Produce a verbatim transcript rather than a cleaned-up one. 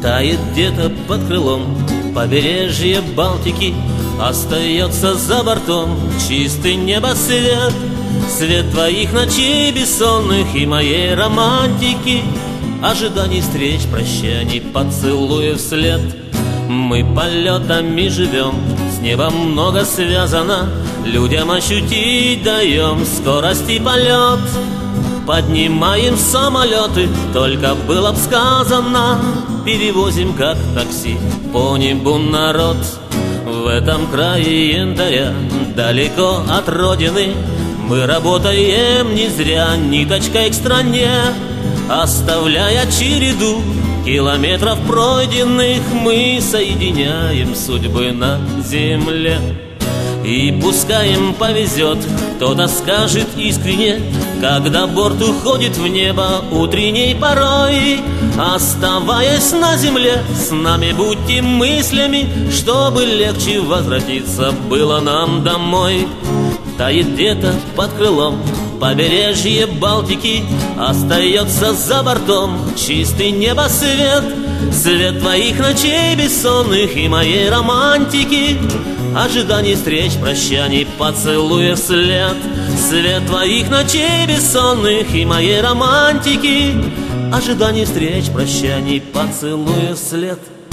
тает где-то под крылом. Побережье Балтики остается за бортом. Чистый небосвет, свет твоих ночей бессонных и моей романтики, ожиданий встреч, прощаний, поцелуев вслед. Мы полетами живем, с небом много связано, людям ощутить даем скорость и полет. Поднимаем самолеты, только было б сказано, перевозим как такси по небу народ. В этом крае янтаря, далеко от родины, мы работаем не зря, ниточкой к стране. Оставляя череду километров пройденных, мы соединяем судьбы на земле. И пускай им повезет, кто-то скажет искренне, когда борт уходит в небо утренней порой. Оставаясь на земле, с нами будьте мыслями, чтобы легче возвратиться было нам домой. Тает где-то под крылом побережье Балтики, остается за бортом чистый небосвет, свет твоих ночей бессонных и моей романтики, ожиданий встреч, прощаний, поцелуев вслед. Свет твоих ночей бессонных и моей романтики, ожиданий встреч, прощаний, поцелуев вслед.